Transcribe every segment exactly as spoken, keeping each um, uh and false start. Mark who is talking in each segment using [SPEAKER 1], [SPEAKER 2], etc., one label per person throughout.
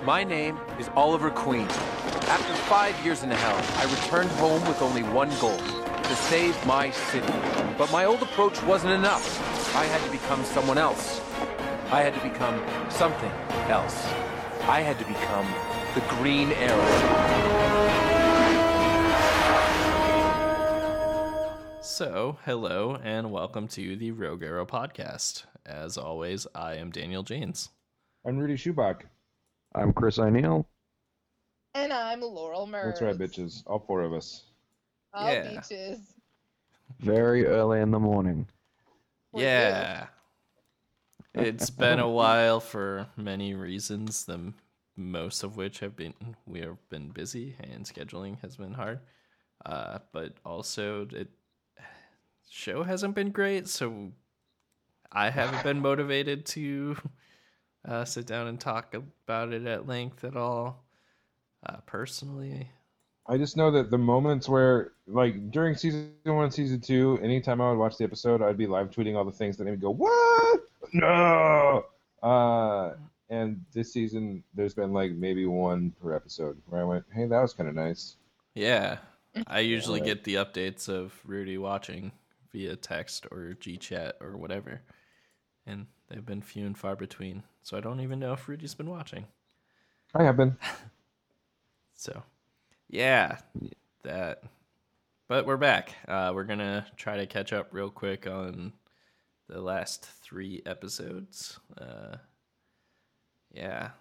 [SPEAKER 1] My name is Oliver Queen. After five years in hell, I returned home with only one goal, to save my city. But my old approach wasn't enough. I had to become someone else. I had to become something else. I had to become the Green Arrow.
[SPEAKER 2] So, hello and welcome to the Rogue Arrow podcast. As always, I am Daniel Janes.
[SPEAKER 3] I'm Rudy Schubach.
[SPEAKER 4] I'm Chris O'Neill.
[SPEAKER 5] And I'm Laurel Merz.
[SPEAKER 3] That's right, bitches. All four of us.
[SPEAKER 5] All
[SPEAKER 2] Yeah.
[SPEAKER 5] beaches.
[SPEAKER 4] Very early in the morning.
[SPEAKER 5] For
[SPEAKER 2] Yeah. It's been a while for many reasons, the m- most of which have been we have been busy and scheduling has been hard. Uh, but also it show hasn't been great, so I haven't been motivated to uh, sit down and talk about it at length at all. Uh, personally,
[SPEAKER 3] I just know that the moments where, like, during season one, season two, anytime I would watch the episode, I'd be live tweeting all the things that made me go, what? No! Uh, and this season, there's been, like, maybe one per episode where I went, hey, that was kind of nice.
[SPEAKER 2] yeah, I usually
[SPEAKER 3] Yeah.
[SPEAKER 2] get the updates of Rudy watching via text or G Chat or whatever, and they've been few and far between. So I don't even know if Rudy's been watching.
[SPEAKER 3] I have been.
[SPEAKER 2] So, yeah, that. But we're back. Uh, we're gonna try to catch up real quick on the last three episodes. Uh, yeah.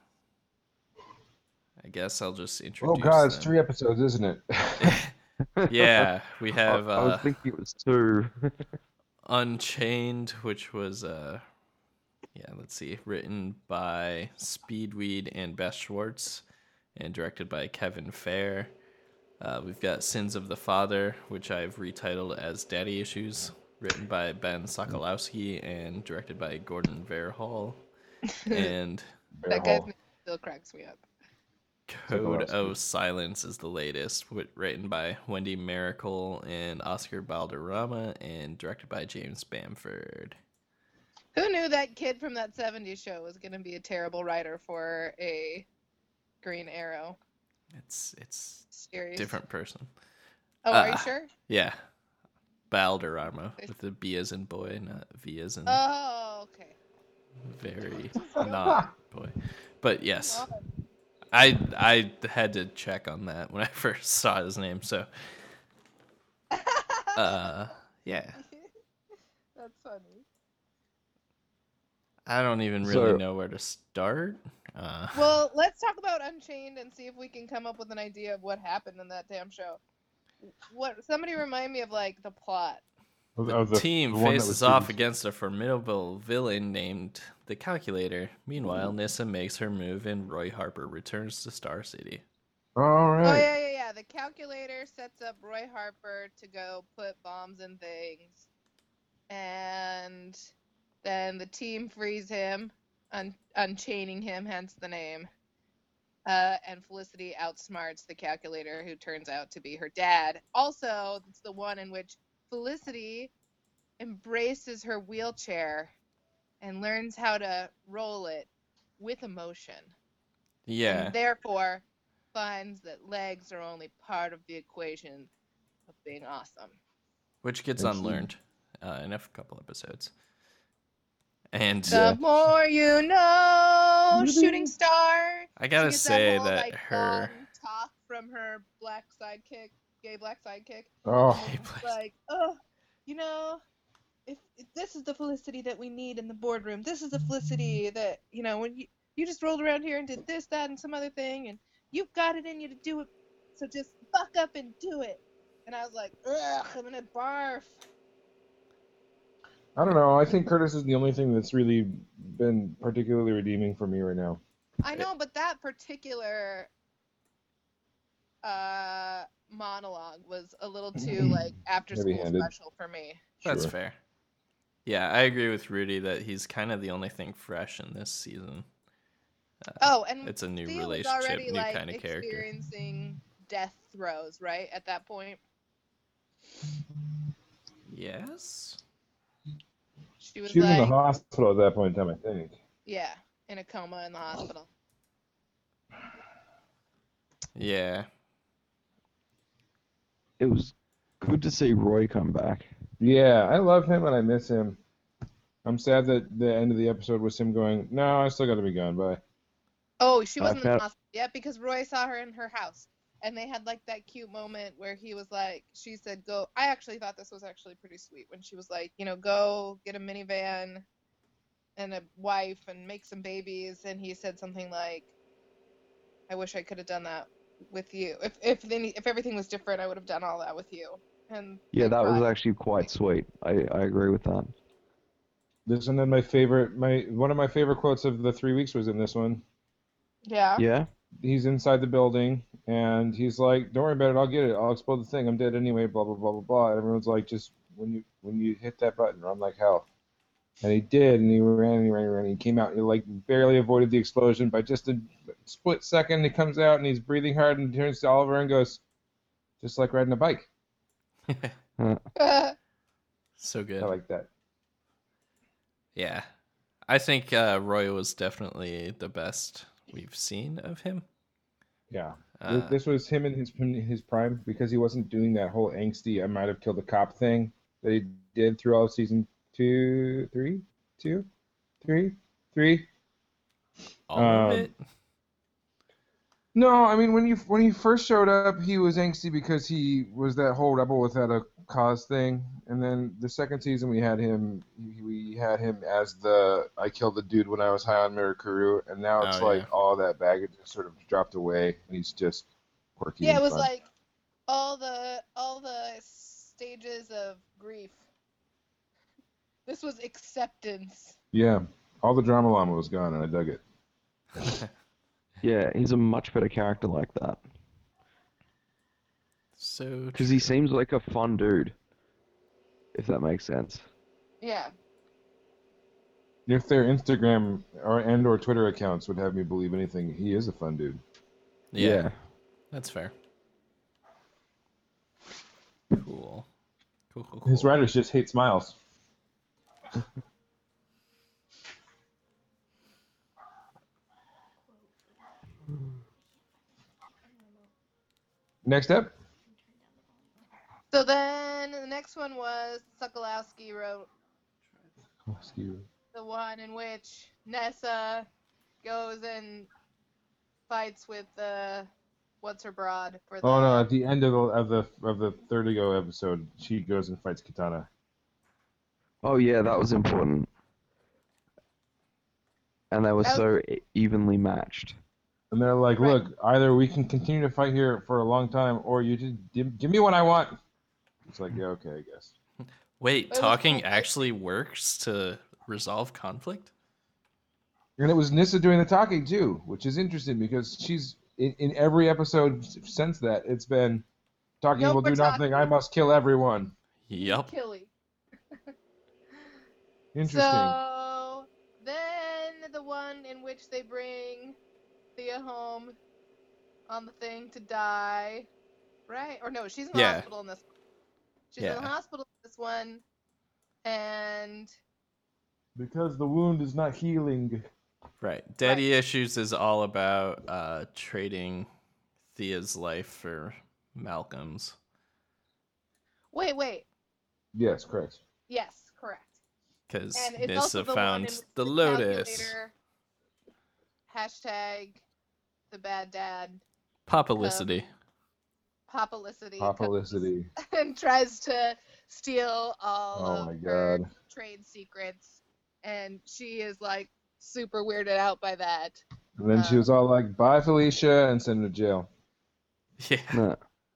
[SPEAKER 2] I guess I'll just introduce.
[SPEAKER 3] Oh, God, it's
[SPEAKER 2] them.
[SPEAKER 3] three episodes, isn't it?
[SPEAKER 2] Yeah, we have
[SPEAKER 4] I, I was
[SPEAKER 2] uh,
[SPEAKER 4] thinking it was two.
[SPEAKER 2] Unchained, which was uh, yeah, let's see, written by Speedweed and Beth Schwartz, and directed by Kevin Fair. Uh, we've got Sins of the Father, which I've retitled as Daddy Issues, written by Ben Sokolowski and directed by Gordon Verhall. And
[SPEAKER 5] That guy's name still cracks me up.
[SPEAKER 2] Code
[SPEAKER 3] Sokolowski.
[SPEAKER 2] of Silence is the latest, wi- written by Wendy Miracle and Oscar Balderrama, and directed by James Bamford.
[SPEAKER 5] Who knew that kid from that seventies show was going to be a terrible writer for a Green Arrow
[SPEAKER 2] It's it's
[SPEAKER 5] series?
[SPEAKER 2] different person.
[SPEAKER 5] Oh, are you
[SPEAKER 2] Uh,
[SPEAKER 5] sure?
[SPEAKER 2] Yeah. Balderrama with the B as in boy, not V as in
[SPEAKER 5] Oh, okay.
[SPEAKER 2] very not boy. But yes. I I had to check on that when I first saw his name, so uh yeah.
[SPEAKER 5] That's funny.
[SPEAKER 2] I don't even really
[SPEAKER 4] So-
[SPEAKER 2] know where to start. Uh
[SPEAKER 5] Well, let's talk about Unchained and see if we can come up with an idea of what happened in that damn show. What? Somebody remind me of like the plot.
[SPEAKER 2] The
[SPEAKER 3] Of
[SPEAKER 2] team
[SPEAKER 3] the one that
[SPEAKER 2] faces
[SPEAKER 3] was
[SPEAKER 2] off
[SPEAKER 3] season-
[SPEAKER 2] against a formidable villain named the Calculator. Meanwhile, Nissa makes her move and Roy Harper returns to Star City.
[SPEAKER 3] All
[SPEAKER 5] Oh
[SPEAKER 3] right.
[SPEAKER 5] yeah, yeah, yeah. The Calculator sets up Roy Harper to go put bombs in things, and then the team frees him, un- unchaining him, hence the name. Uh, and Felicity outsmarts the Calculator, who turns out to be her dad. Also, it's the one in which Felicity embraces her wheelchair and learns how to roll it with emotion.
[SPEAKER 2] Yeah.
[SPEAKER 5] And therefore finds that legs are only part of the equation of being awesome.
[SPEAKER 2] Which gets
[SPEAKER 3] And she-
[SPEAKER 2] unlearned uh, in a couple episodes. And
[SPEAKER 5] The more you know, shooting star.
[SPEAKER 2] I gotta
[SPEAKER 5] She gets
[SPEAKER 2] say
[SPEAKER 5] whole,
[SPEAKER 2] that
[SPEAKER 5] like,
[SPEAKER 2] her
[SPEAKER 5] long talk from her black sidekick, gay black sidekick.
[SPEAKER 3] Oh,
[SPEAKER 2] He plays-
[SPEAKER 5] Like, oh, you know, if, if this is the Felicity that we need in the boardroom, this is the Felicity that, you know, when you you just rolled around here and did this, that, and some other thing, and you've got it in you to do it, so just fuck up and do it. And I was like, ugh, I'm gonna barf.
[SPEAKER 3] I don't know. I think Curtis is the only thing that's really been particularly redeeming for me right now.
[SPEAKER 5] I know, but that particular uh, monologue was a little too like after school
[SPEAKER 3] Heavy-handed.
[SPEAKER 5] special for me.
[SPEAKER 2] That's
[SPEAKER 3] Sure.
[SPEAKER 2] fair. Yeah, I agree with Rudy that he's kind of the only thing fresh in this season.
[SPEAKER 5] Oh, and
[SPEAKER 2] It's a new
[SPEAKER 5] Thea was
[SPEAKER 2] relationship,
[SPEAKER 5] already
[SPEAKER 2] new
[SPEAKER 5] like
[SPEAKER 2] kind of character.
[SPEAKER 5] experiencing death throes, right? At that point,
[SPEAKER 2] Yes.
[SPEAKER 5] she was
[SPEAKER 3] She was
[SPEAKER 5] like,
[SPEAKER 3] in the hospital at that point in time, I think.
[SPEAKER 5] yeah, in a coma in the hospital.
[SPEAKER 2] Yeah.
[SPEAKER 4] It was good to see Roy come back.
[SPEAKER 3] Yeah, I love him and I miss him. I'm sad that the end of the episode was him going, no, I still got to be gone. Bye.
[SPEAKER 5] Oh, she
[SPEAKER 4] I
[SPEAKER 5] wasn't in the
[SPEAKER 4] found-
[SPEAKER 5] hospital yet because Roy saw her in her house. And they had like that cute moment where he was like, she said, go. I actually thought this was actually pretty sweet when she was like, you know, go get a minivan and a wife and make some babies. And he said something like, I wish I could have done that with you. If if any, if everything was different, I would have done all that with you. And
[SPEAKER 4] Yeah,
[SPEAKER 5] they
[SPEAKER 4] that was
[SPEAKER 5] cried.
[SPEAKER 4] actually quite sweet. I, I agree with that.
[SPEAKER 3] This one, then my favorite, my one of my favorite quotes of the three weeks was in this one.
[SPEAKER 5] Yeah.
[SPEAKER 4] Yeah?
[SPEAKER 3] He's inside the building and he's like, don't worry about it, I'll get it, I'll explode the thing, I'm dead anyway, blah blah blah blah blah. And everyone's like, just when you when you hit that button, run like hell. And he did, and he ran and he ran and ran. And he came out and he like barely avoided the explosion by just a split second. He comes out and he's breathing hard and turns to Oliver and goes, just like riding a bike.
[SPEAKER 2] So good.
[SPEAKER 3] I like that.
[SPEAKER 2] Yeah. I think uh, Roy was definitely the best we've seen of him.
[SPEAKER 3] Yeah.
[SPEAKER 2] Uh,
[SPEAKER 3] This was him in his his prime because he wasn't doing that whole angsty I might have killed a cop thing that he did through all of season two, three, two, three, three.
[SPEAKER 2] all
[SPEAKER 3] um,
[SPEAKER 2] of it?
[SPEAKER 3] No, I mean when you when he first showed up, he was angsty because he was that whole rebel without a cause thing, and then the second season we had him we had him as the I killed the dude when I was high on Mirakuru, and now it's
[SPEAKER 2] Oh,
[SPEAKER 3] like
[SPEAKER 2] yeah.
[SPEAKER 3] all that baggage has sort of dropped away, and he's just quirky.
[SPEAKER 5] Yeah,
[SPEAKER 3] and
[SPEAKER 5] it was
[SPEAKER 3] fun.
[SPEAKER 5] like all the all the stages of grief. This was acceptance.
[SPEAKER 3] Yeah, all the drama llama was gone, and I dug it.
[SPEAKER 4] Yeah, he's a much better character like that.
[SPEAKER 2] So
[SPEAKER 4] Because he seems like a fun dude. If that makes sense.
[SPEAKER 5] Yeah.
[SPEAKER 3] If their Instagram or and or Twitter accounts would have me believe anything, he is a fun dude.
[SPEAKER 2] yeah, that's fair. Cool. Cool, cool, cool.
[SPEAKER 3] His writers just hate smiles. Next up.
[SPEAKER 5] So then the next one was Sokolowski wrote the one in which Nessa goes and fights with the what's her broad for the
[SPEAKER 3] Oh no! At the end of the of the of the third ago episode, she goes and fights Katana.
[SPEAKER 4] Oh yeah, that was important. And they were
[SPEAKER 5] That
[SPEAKER 4] so e- evenly matched.
[SPEAKER 3] And they're like,
[SPEAKER 5] Right.
[SPEAKER 3] "Look, either we can continue to fight here for a long time, or you just give, give me what I want." It's like, yeah, okay, I guess.
[SPEAKER 2] Wait,
[SPEAKER 5] It was
[SPEAKER 2] talking
[SPEAKER 5] cool.
[SPEAKER 2] actually works to resolve conflict?
[SPEAKER 3] And it was Nissa doing the talking too, which is interesting because she's in, in every episode since that it's been talking
[SPEAKER 5] No
[SPEAKER 3] will
[SPEAKER 5] more
[SPEAKER 3] do nothing.
[SPEAKER 5] talking.
[SPEAKER 3] I must kill everyone.
[SPEAKER 2] Yup.
[SPEAKER 5] Killy.
[SPEAKER 3] Interesting.
[SPEAKER 5] So then the one in which they bring Thea home on the thing to die, right? Or no, she's in the
[SPEAKER 2] Yeah.
[SPEAKER 5] hospital in this one. She's in
[SPEAKER 2] Yeah.
[SPEAKER 5] the hospital in this one, and
[SPEAKER 3] Because the wound is not healing.
[SPEAKER 2] Right. Daddy Issues is all about uh, trading Thea's life for Malcolm's.
[SPEAKER 5] wait, wait,
[SPEAKER 3] Yes, correct.
[SPEAKER 5] yes, correct.
[SPEAKER 2] Because
[SPEAKER 5] And it's also
[SPEAKER 2] Nissa
[SPEAKER 5] the one
[SPEAKER 2] found
[SPEAKER 5] in which
[SPEAKER 2] the Lotus.
[SPEAKER 5] calculator, hashtag the bad dad,
[SPEAKER 2] Papalicity.
[SPEAKER 5] Papalicity,
[SPEAKER 3] Papalicity.
[SPEAKER 5] and tries to steal all
[SPEAKER 3] Oh
[SPEAKER 5] of
[SPEAKER 3] my
[SPEAKER 5] her
[SPEAKER 3] God.
[SPEAKER 5] trade secrets, and she is like super weirded out by that.
[SPEAKER 3] And then she was all like, "Bye, Felicia," and sent her to jail.
[SPEAKER 2] Yeah.
[SPEAKER 4] No.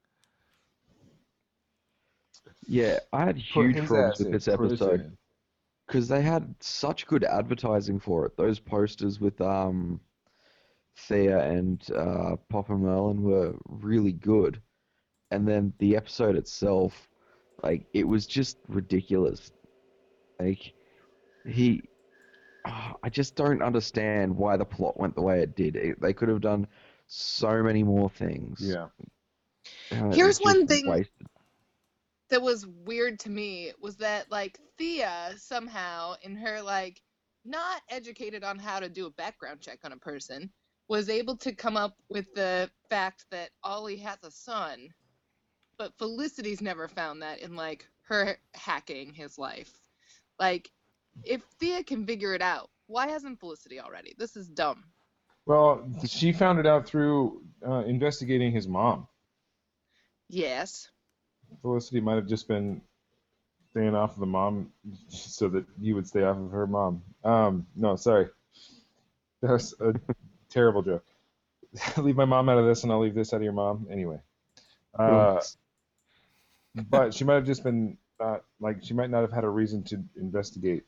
[SPEAKER 4] Yeah, I had
[SPEAKER 3] Put
[SPEAKER 4] huge
[SPEAKER 3] his
[SPEAKER 4] problems
[SPEAKER 3] ass
[SPEAKER 4] with
[SPEAKER 3] in,
[SPEAKER 4] this
[SPEAKER 3] put his
[SPEAKER 4] episode
[SPEAKER 3] in.
[SPEAKER 4] because they had such good advertising for it. Those posters with um, Thea and uh, Papa Merlin were really good, and then the episode itself, like it was just ridiculous. Like he, ah, I just don't understand why the plot went the way it did. It, they could have done so many more things.
[SPEAKER 3] Yeah.
[SPEAKER 4] Uh, it
[SPEAKER 5] Here's
[SPEAKER 4] was
[SPEAKER 5] one
[SPEAKER 4] just
[SPEAKER 5] thing-
[SPEAKER 4] wasted.
[SPEAKER 5] That was weird to me was that like Thea somehow in her like not educated on how to do a background check on a person was able to come up with the fact that Ollie has a son, but Felicity's never found that in, like, her hacking his life. Like, if Thea can figure it out, why hasn't Felicity already? This is dumb.
[SPEAKER 3] Well, she found it out through uh, investigating his mom.
[SPEAKER 5] Yes.
[SPEAKER 3] Felicity might have just been staying off of the mom so that you would stay off of her mom. Um, no, sorry. That was a terrible joke. Leave my mom out of this and I'll leave this out of your mom. Anyway. Uh, but she might have just been, uh, like, she might not have had a reason to investigate.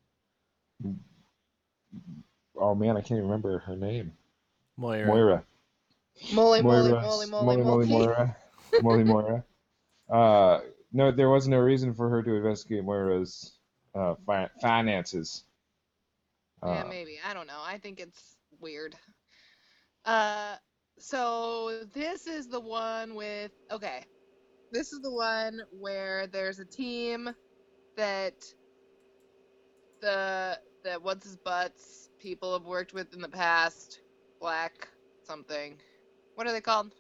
[SPEAKER 3] Oh, man, I can't even remember her name.
[SPEAKER 2] Moira.
[SPEAKER 3] Moira.
[SPEAKER 5] Moly, moly,
[SPEAKER 3] Moira.
[SPEAKER 5] moly, moly, moly.
[SPEAKER 3] Moly, Moira. Moly, Moira. Uh, no, there wasn't no reason for her to investigate Moira's uh, fi- finances.
[SPEAKER 5] Yeah,
[SPEAKER 3] Uh,
[SPEAKER 5] maybe. I don't know. I think it's weird. Uh, so this is the one with, okay. This is the one where there's a team that the, that what's his butts people have worked with in the past. Black something. What are they called?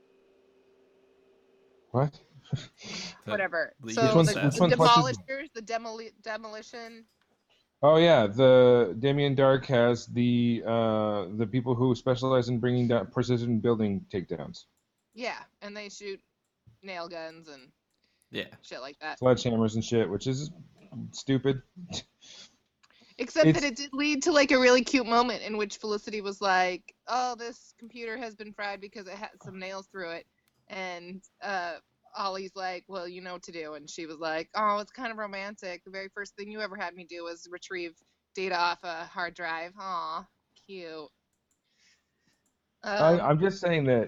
[SPEAKER 3] What?
[SPEAKER 5] Whatever.
[SPEAKER 2] League
[SPEAKER 5] So
[SPEAKER 2] of
[SPEAKER 5] the,
[SPEAKER 3] Which
[SPEAKER 5] the
[SPEAKER 3] one punches-
[SPEAKER 5] demolishers, the demoli- demolition.
[SPEAKER 3] Oh yeah, the Damien Dark has the uh, the people who specialize in bringing down precision building takedowns,
[SPEAKER 5] Yeah, and they shoot nail guns and
[SPEAKER 2] Yeah.
[SPEAKER 5] shit like that.
[SPEAKER 3] sledgehammers and shit, which is stupid.
[SPEAKER 5] Except
[SPEAKER 3] It's-
[SPEAKER 5] that it did lead to like a really cute moment in which Felicity was like, "Oh, this computer has been fried because it has some nails through it," and uh, Ollie's like, "Well, you know what to do," and she was like, "Oh, it's kind of romantic. The very first thing you ever had me do was retrieve data off a hard drive. Aw, cute." Um,
[SPEAKER 3] I, I'm just saying that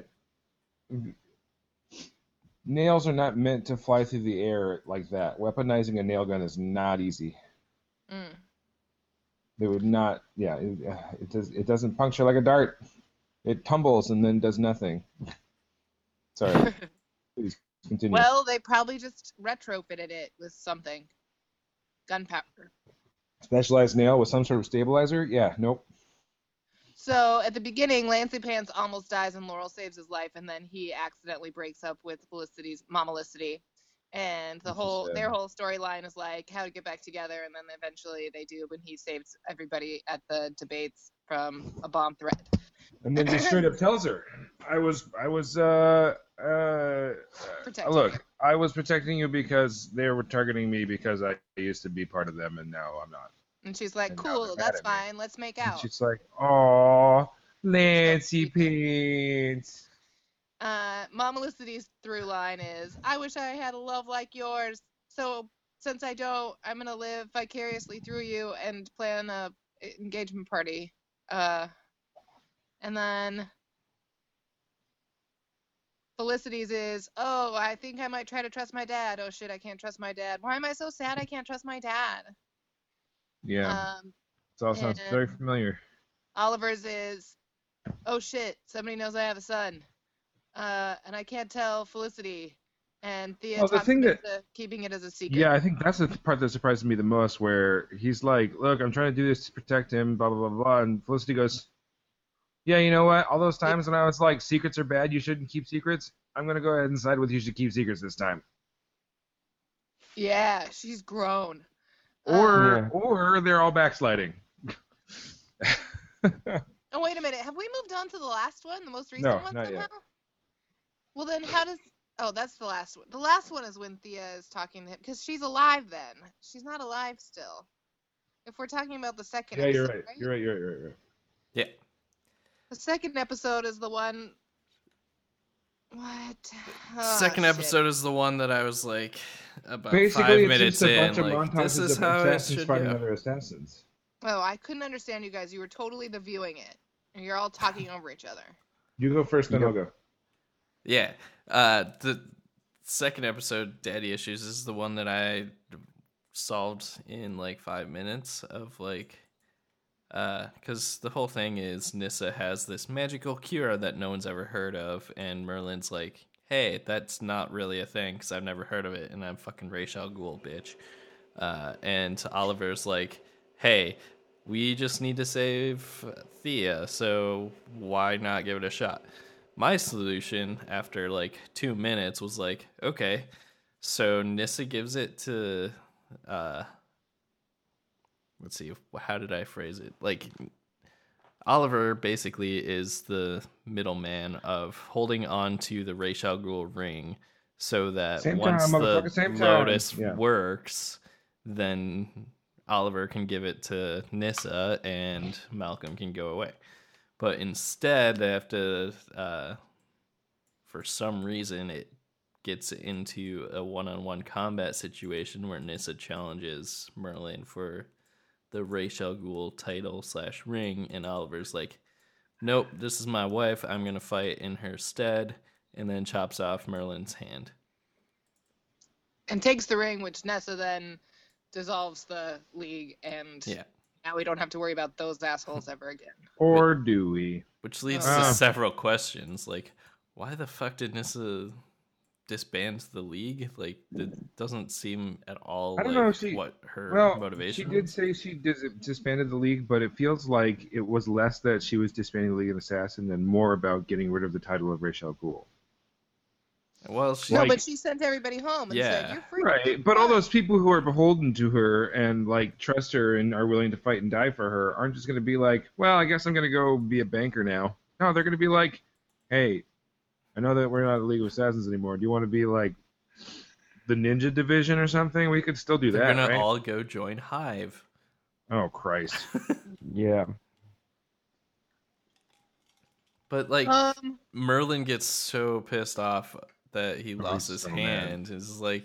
[SPEAKER 3] nails are not meant to fly through the air like that. Weaponizing a nail gun is not easy.
[SPEAKER 5] mm.
[SPEAKER 3] It would not. Yeah, it, it does. It doesn't puncture like a dart. It tumbles and then does nothing. Sorry. Please continue.
[SPEAKER 5] Well, they probably just retrofitted it with something. Gunpowder.
[SPEAKER 3] Specialized nail with some sort of stabilizer? Yeah. Nope.
[SPEAKER 5] So at the beginning, Lancey Pants almost dies and Laurel saves his life, and then he accidentally breaks up with Felicity's Mama Felicity. And the
[SPEAKER 3] Which is
[SPEAKER 5] whole
[SPEAKER 3] sad.
[SPEAKER 5] their whole storyline is like how to get back together, and then eventually they do when he saves everybody at the debates from a bomb threat.
[SPEAKER 3] And then just straight up tells her, "I was, I was, uh, uh,
[SPEAKER 5] Protecting
[SPEAKER 3] look,
[SPEAKER 5] her.
[SPEAKER 3] I was protecting you because they were targeting me because I used to be part of them, and now I'm not."
[SPEAKER 5] And she's like,
[SPEAKER 3] And now
[SPEAKER 5] "Cool,
[SPEAKER 3] they're mad
[SPEAKER 5] that's
[SPEAKER 3] at me.
[SPEAKER 5] fine. Let's make
[SPEAKER 3] And
[SPEAKER 5] out."
[SPEAKER 3] she's like, "Aw, Lancey Pants."
[SPEAKER 5] Uh, Mama Felicity's through line is, "I wish I had a love like yours. So since I don't, I'm gonna live vicariously through you and plan a engagement party." Uh, and then Felicity's is, "Oh, I think I might try to trust my dad. Oh shit, I can't trust my dad. Why am I so sad? I can't trust my dad."
[SPEAKER 3] Yeah,
[SPEAKER 5] Um,
[SPEAKER 3] it all sounds
[SPEAKER 5] and-
[SPEAKER 3] very familiar.
[SPEAKER 5] Oliver's is, "Oh shit, somebody knows I have a son. Uh, and I can't tell Felicity." And Thea
[SPEAKER 3] Well, the
[SPEAKER 5] talks
[SPEAKER 3] thing
[SPEAKER 5] him
[SPEAKER 3] that-
[SPEAKER 5] into keeping it as a secret.
[SPEAKER 3] Yeah, I think that's the part that surprised me the most, where he's like, "Look, I'm trying to do this to protect him, blah blah blah blah," and Felicity goes, "Yeah, you know what? All those times when I was like, secrets are bad, you shouldn't keep secrets. I'm gonna go ahead and side with you should keep secrets this time."
[SPEAKER 5] Yeah, she's grown.
[SPEAKER 3] Or
[SPEAKER 4] Yeah.
[SPEAKER 3] or they're all backsliding.
[SPEAKER 5] Oh, wait a minute. Have we moved on to the last one? The most recent
[SPEAKER 3] No,
[SPEAKER 5] one
[SPEAKER 3] not
[SPEAKER 5] somehow?
[SPEAKER 3] yet.
[SPEAKER 5] Well, then how does... Oh, that's the last one. The last one is when Thea is talking to him. Because she's alive then. She's not alive still. If we're talking about the second
[SPEAKER 3] Yeah, you're
[SPEAKER 5] episode,
[SPEAKER 3] right. You're right. You're right. You're right. You're right.
[SPEAKER 2] Yeah.
[SPEAKER 5] The second episode is the one... What? Oh,
[SPEAKER 2] Second
[SPEAKER 5] shit.
[SPEAKER 2] episode is the one that I was like about
[SPEAKER 3] Basically,
[SPEAKER 2] five
[SPEAKER 3] it's
[SPEAKER 2] minutes
[SPEAKER 3] just a
[SPEAKER 2] in.
[SPEAKER 3] bunch of
[SPEAKER 2] Like, this
[SPEAKER 3] montages
[SPEAKER 2] is
[SPEAKER 3] of
[SPEAKER 2] how it
[SPEAKER 3] assassins
[SPEAKER 2] should
[SPEAKER 3] fighting
[SPEAKER 2] go.
[SPEAKER 3] other assassins.
[SPEAKER 5] Oh, I couldn't understand you guys. You were totally the viewing it. And you're all talking over each other.
[SPEAKER 3] You go first, then
[SPEAKER 4] You
[SPEAKER 3] I'll go.
[SPEAKER 2] Yeah. Uh, the second episode, Daddy Issues, is the one that I solved in like five minutes of like, uh, because the whole thing is Nyssa has this magical cure that no one's ever heard of, and Merlin's like, hey, that's not really a thing because I've never heard of it, and I'm fucking Ra's al Ghul, bitch. Uh, and Oliver's like, hey, we just need to save Thea, so why not give it a shot? my solution after like two minutes was like, okay, so Nissa gives it to, uh, let's see, how did I phrase it? Like, Oliver basically is the middleman of holding on to the Ra's al Ghul ring so that
[SPEAKER 3] Same
[SPEAKER 2] once
[SPEAKER 3] time,
[SPEAKER 2] the
[SPEAKER 3] motherfucker, same time.
[SPEAKER 2] Lotus
[SPEAKER 3] Yeah.
[SPEAKER 2] works, then Oliver can give it to Nissa and Malcolm can go away. But instead, they have to, uh, for some reason, it gets into a one-on-one combat situation where Nissa challenges Merlin for the Ra's al Ghul title slash ring, and Oliver's like, nope, this is my wife, I'm going to fight in her stead, and then chops off Merlin's hand.
[SPEAKER 5] And takes the ring, which Nessa then dissolves the league, and
[SPEAKER 2] Yeah.
[SPEAKER 5] now we don't have to worry about those assholes ever again.
[SPEAKER 3] Or do we?
[SPEAKER 2] Which leads
[SPEAKER 3] Uh.
[SPEAKER 2] to several questions, like, why the fuck did Nissa disband the league? Like, it doesn't seem at all
[SPEAKER 3] I don't
[SPEAKER 2] like
[SPEAKER 3] know, she-
[SPEAKER 2] what her
[SPEAKER 3] Well,
[SPEAKER 2] motivation
[SPEAKER 3] she did
[SPEAKER 2] was.
[SPEAKER 3] say she dis- disbanded the league, but it feels like it was less that she was disbanding the League of Assassin and more about getting rid of the title of Ra's al Ghul.
[SPEAKER 2] Well, she,
[SPEAKER 5] No,
[SPEAKER 3] Like-
[SPEAKER 5] but she sent everybody home and
[SPEAKER 2] Yeah.
[SPEAKER 5] said, you're free.
[SPEAKER 3] Right, but all those people who are beholden to her and like trust her and are willing to fight and die for her aren't just going to be like, well, I guess I'm going to go be a banker now. No, they're going to be like, hey, I know that we're not the League of Assassins anymore. Do you want to be like the Ninja Division or something? We could still do
[SPEAKER 2] they're
[SPEAKER 3] that,
[SPEAKER 2] gonna
[SPEAKER 3] right?
[SPEAKER 2] all go join Hive.
[SPEAKER 3] Oh Christ!
[SPEAKER 4] Yeah.
[SPEAKER 2] But like
[SPEAKER 5] Um,
[SPEAKER 2] Merlin gets so pissed off that he
[SPEAKER 3] Oh,
[SPEAKER 2] lost
[SPEAKER 3] he's
[SPEAKER 2] his
[SPEAKER 3] so mad.
[SPEAKER 2] hand. It's like,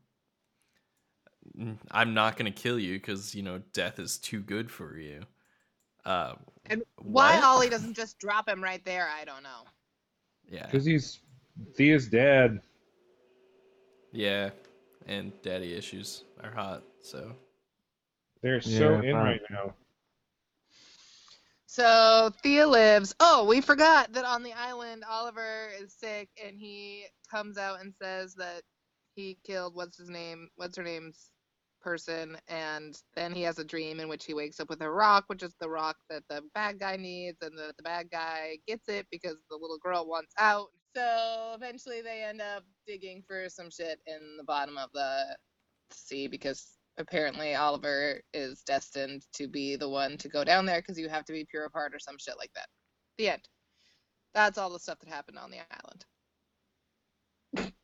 [SPEAKER 2] I'm not gonna kill you because you know death is too good for you. Uh,
[SPEAKER 5] and why
[SPEAKER 2] what?
[SPEAKER 5] Ollie doesn't just drop him right there, I don't know.
[SPEAKER 2] Yeah,
[SPEAKER 3] Because he's Thea's dad.
[SPEAKER 2] yeah, and daddy issues are hot. So
[SPEAKER 3] They're so
[SPEAKER 4] Yeah,
[SPEAKER 3] in
[SPEAKER 4] fine.
[SPEAKER 3] right now.
[SPEAKER 5] So Thea lives. Oh, we forgot that on the island, Oliver is sick, and he comes out and says that he killed what's his name, what's her name's person, and then he has a dream in which he wakes up with a rock, which is the rock that the bad guy needs, and the, the bad guy gets it because the little girl wants out. So eventually they end up digging for some shit in the bottom of the sea because apparently Oliver is destined to be the one to go down there because you have to be pure of heart or some shit like that. The end. That's all the stuff that happened on the island.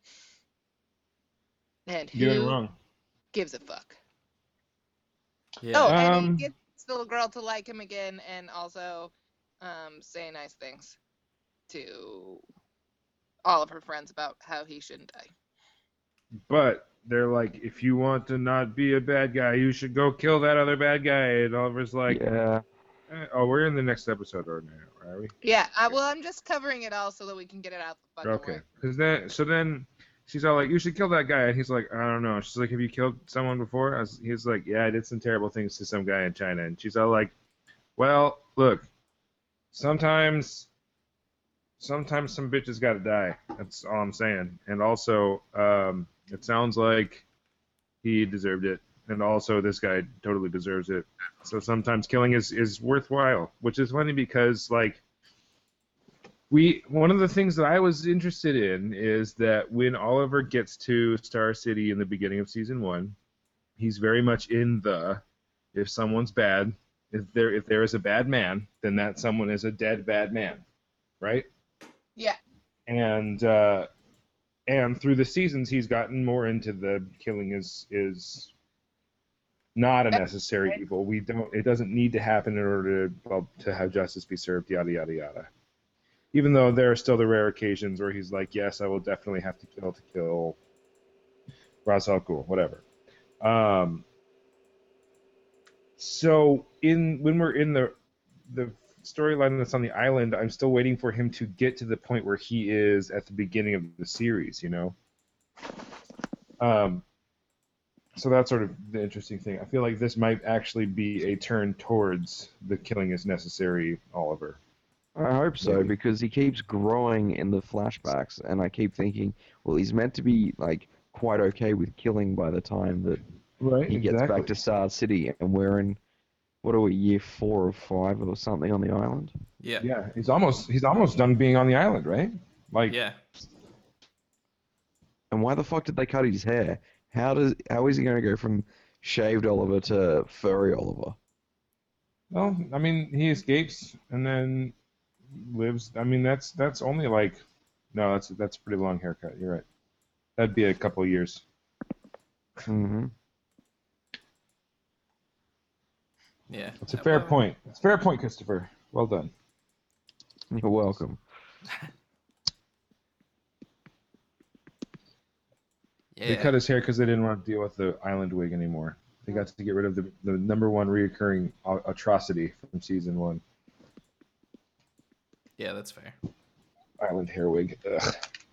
[SPEAKER 5] And
[SPEAKER 3] You're doing
[SPEAKER 5] who
[SPEAKER 3] wrong.
[SPEAKER 5] gives a fuck?
[SPEAKER 2] yeah,
[SPEAKER 5] Oh, and
[SPEAKER 3] Um,
[SPEAKER 5] he gets the little girl to like him again and also um, say nice things to all of her friends about how he shouldn't die.
[SPEAKER 3] But they're like, if you want to not be a bad guy, you should go kill that other bad guy. And Oliver's like,
[SPEAKER 4] Yeah.
[SPEAKER 3] eh, oh, we're in the next episode right now, are we?
[SPEAKER 5] Yeah, I, well, I'm just covering it all so that we can get it out the fucking
[SPEAKER 3] Okay.
[SPEAKER 5] way.
[SPEAKER 3] Because then, so then she's all like, you should kill that guy. And he's like, I don't know. She's like, have you killed someone before? I was, he's like, yeah, I did some terrible things to some guy in China. And she's all like, well, look, sometimes, sometimes some bitches gotta die. That's all I'm saying. And also, um, it sounds like he deserved it. And also, this guy totally deserves it. So sometimes killing is, is worthwhile, which is funny because, like, we one of the things that I was interested in is that when Oliver gets to Star City in the beginning of season one, he's very much in the if someone's bad, if there if there is a bad man, then that someone is a dead bad man, right?
[SPEAKER 5] Yeah.
[SPEAKER 3] And uh, and through the seasons, he's gotten more into the killing is is not a necessary evil. We don't. It doesn't need to happen in order to well, to have justice be served. Yada yada yada. Even though there are still the rare occasions where he's like, yes, I will definitely have to kill to kill Ra's al Ghul, whatever. Um, so in when we're in the the storyline that's on the island, I'm still waiting for him to get to the point where he is at the beginning of the series, you know? Um, so that's sort of the interesting thing. I feel like this might actually be a turn towards the killing is necessary Oliver.
[SPEAKER 4] I hope so,
[SPEAKER 3] Maybe.
[SPEAKER 4] because he keeps growing in the flashbacks, and I keep thinking, well, he's meant to be like quite okay with killing by the time that
[SPEAKER 3] Right,
[SPEAKER 4] he gets back to Star City, and we're in what are we, year four or five or something on the island?
[SPEAKER 2] yeah,
[SPEAKER 3] Yeah, he's almost he's almost done being on the island, right? Like,
[SPEAKER 2] Yeah.
[SPEAKER 4] And why the fuck did they cut his hair? How does how is he going to go from shaved Oliver to furry Oliver?
[SPEAKER 3] well, I mean, he escapes and then lives. I mean, that's that's only like, no, that's that's a pretty long haircut. You're right. That'd be a couple of years.
[SPEAKER 4] Mm-hmm.
[SPEAKER 2] Yeah.
[SPEAKER 3] It's a
[SPEAKER 2] Uh,
[SPEAKER 3] fair
[SPEAKER 2] well,
[SPEAKER 3] point. It's a fair point, Christopher. Well done.
[SPEAKER 4] You're welcome.
[SPEAKER 2] Yeah.
[SPEAKER 3] They cut his hair because they didn't want to deal with the island wig anymore. They got to get rid of the the number one reoccurring a- atrocity from season one,
[SPEAKER 2] Yeah, that's fair.
[SPEAKER 3] island hair wig. Ugh.